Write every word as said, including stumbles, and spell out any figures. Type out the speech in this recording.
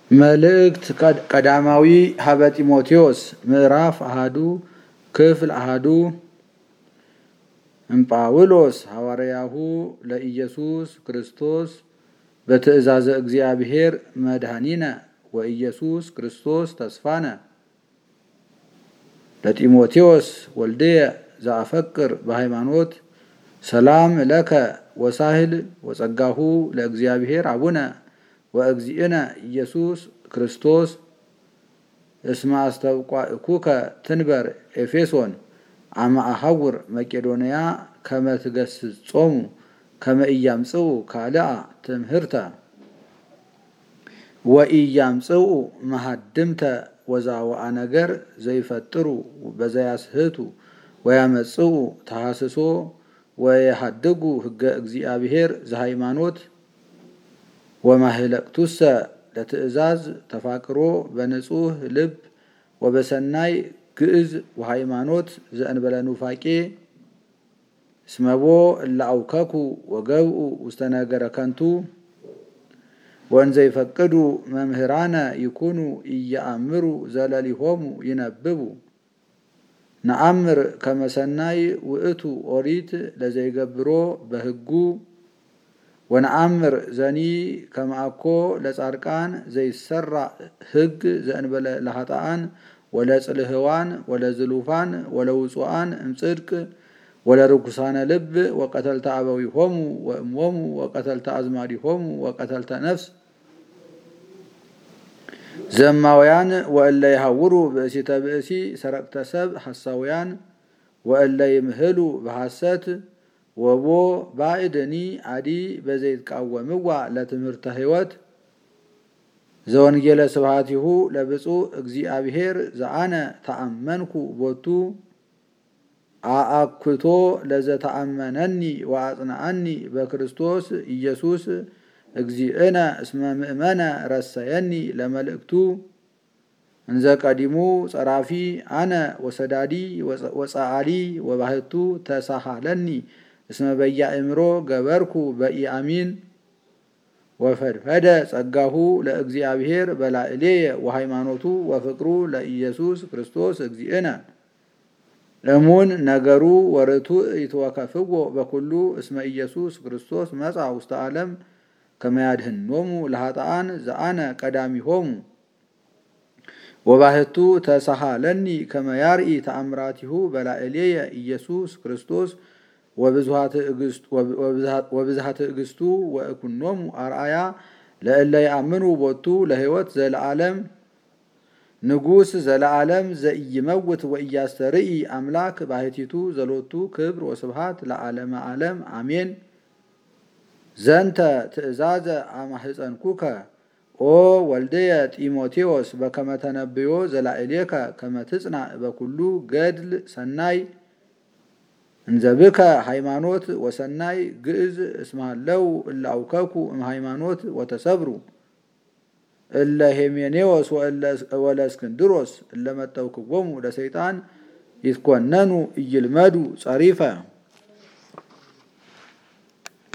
መልእክት ቀዳማዊ ሀበ ጢሞቴዎስ ምዕራፍ አሃዱ ክፍል አሃዱ እምጳውሎስ ሐዋርያሁ ለኢየሱስ ክርስቶስ በትእዛዘ እግዚአብሔር መድኃኒነ ወኢየሱስ ክርስቶስ ተስፋነ ለጢሞቴዎስ ወልድየ ዘአፈቅር በሃይማኖት ሰላም ለከ ወሳህል ወጸጋሁ ለእግዚአብሔር አቡነ ወእግዚእነ ኢየሱስ ክርስቶስ እስመ አስተብቋእኩከ ትንበር ኤፌሶን አመ አሐውር መቄዶንያ ከመ ትገሥጾሙ ከመ ኢያምጽኡ ካልአ ትምህርተ ወኢያምጽኡ መሃድምተ ወዛውአ ነገር ዘይፈጥሩ በዘያስህቱ ወያመጽኡ ተሐስሶ ወየሐድጉ ሕገ እግዚአብሔር ዘሃይማኖት ወማህለቅቱሰ ለትእዛዝ ተፋቅሮ በንጹህ ልብ ወበሰናይ ግዕዝ ወሃይማኖት ዘእንበለ ኑፋቄ እስመቦ እላአውከኩ ወገብኡ ውስተ ነገረ ከንቱ ወእንዘ ይፈቅዱ መምህራነ ይኩኑ ኢየአምሩ ዘለሊሆሙ ይነብቡ ነአምር ከመሰናይ ውእቱ ኦሪት ለዘይገብሮ በሕጉ ወነአምር ዘኒ ከማእኮ ለጻድቃን ዘይሰራ ሕግ ዘእንበለ ለኃጥአን ወለጽልህዋን ወለዝሉፋን ወለውጹአን እምጽድቅ ወለርኩሳነ ልብ ወቀተልተ አበዊሆሙ ወእሞሙ ወቀተልተ አዝማዲሆሙ ወቀተልተ ነፍስ ዘማውያን ወእለ ይሐውሩ ብእሲተ ብእሲ ሰረቅተ ሰብ ሐሳውያን ወእለ ይምህሉ በሐሰት ወቦ ባዕድኒ አዲ በዘይትቃወምዋ ለትምህርተ ሕይወት ዘወንጌለ ስብሐቲሁ ለብፁዕ እግዚአብሔር ዘአነ ተአመንኩ ቦቱ አአኩቶ ለዘተአመነኒ ወአጽንዐኒ በክርስቶስ ኢየሱስ እግዚእነ እስመ ምእመነ ረሰየኒ ለመልእክቱ እንዘ ቀዲሙ ጸራፊ አነ ወሰዳዲ ወጸአሊ ወባህቱ ተሳሃለኒ እስመ በያእምሮ ገበርኩ በኢአሚን ወፈድፈደ ጸጋሁ ለእግዚአብሔር በላዕሌየ ወሃይማኖቱ ወፍቅሩ ለኢየሱስ ክርስቶስ እግዚእነ እሙን ነገሩ ወርቱ ይትወከፍዎ በኩሉ እስመ ኢየሱስ ክርስቶስ መጻ ውስተ ዓለም ከመ ያድኅኖሙ ለኃጥአን ዘአነ ቀዳሚሆሙ ወባህቱ ተሳሃለኒ ከመ ያርኢ ተአምራቲሁ በላዕሌየ ኢየሱስ ክርስቶስ ወብዝሃ ትዕግስቱ ወእኩኖሙ አርአያ ለእለ ይአምኑ ቦቱ ለሕይወት ዘለዓለም ንጉሥ ዘለዓለም ዘኢይመውት ወኢያስተርኢ አምላክ ባሕቲቱ ዘሎቱ ክብር ወስብሐት ለዓለመ ዓለም አሜን። ዘንተ ትእዛዘ አማህፀንኩከ ኦ ወልድየ ጢሞቴዎስ በከመ ተነብዮ ዘላዕሌከ ከመ ትጽናዕ በኩሉ ገድል ሰናይ እንዘብከ ሃይማኖት ወሰናይ ግዕዝ እስመሃለው እለ አውከኩ እምሃይማኖት ወተሰብሩ እለ ሄሜኔዎስ ወለእስክንድሮስ እለ መጠውክዎሙ ለሰይጣን ይትኮነኑ ኢይልመዱ ጸሪፈ